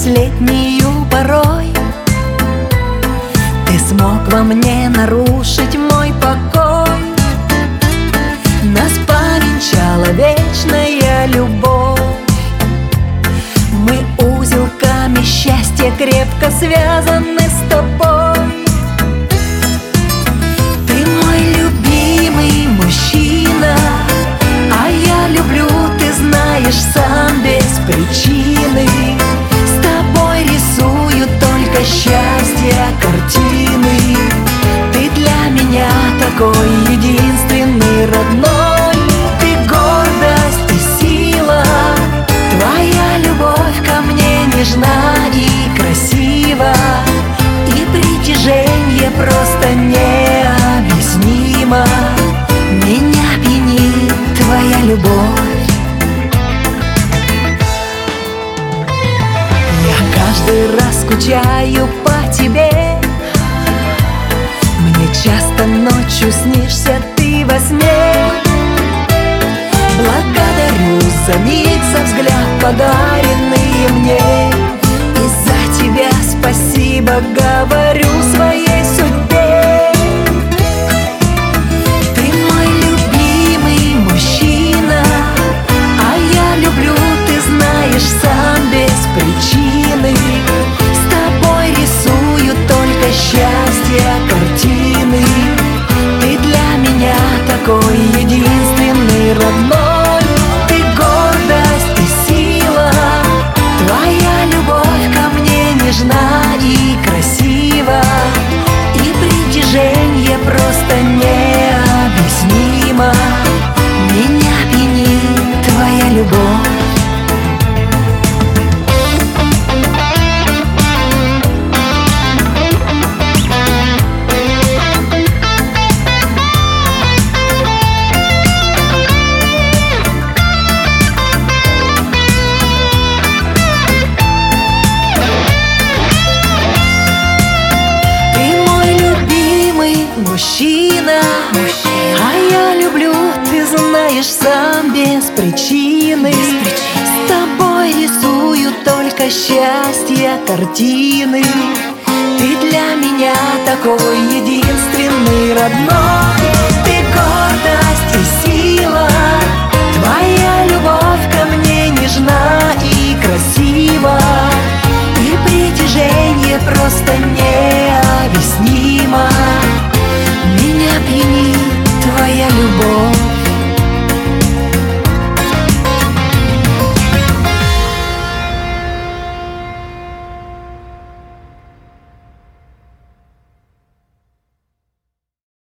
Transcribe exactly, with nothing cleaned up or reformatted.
последнюю порой. Ты смог во мне нарушить мой покой. Нас повенчала вечная любовь. Мы узелками счастья крепко связаны с тобой. Ты мой любимый мужчина, а я люблю, ты знаешь, сам без причины. С тобой рисую только счастье картины. Ты для меня такой единственный, родной. Ты гордость и сила. Твоя любовь ко мне нежна и красива. И притяжение просто необъяснимо. Меня пьянит твоя любовь. Я каждый раз скучаю по тебе. Мне часто ночью снишься ты во сне. Благодарю за миг, за взгляд, подаренный мне. И за тебя спасибо говорю своей судьбе. Ты мой любимый мужчина, а я люблю, ты знаешь, сам без причины. С тобой рисую только счастье картины. Ты для меня такой единственный, родной. Ты гордость и сила. Твоя любовь ко мне нежна и красива. И притяжение просто необъяснимо. Меня пьянит твоя любовь. Мужчина, мужчина, а я люблю, ты знаешь, сам без причины. Без причины. С тобой рисую только счастье картины. Ты для меня такой единственный.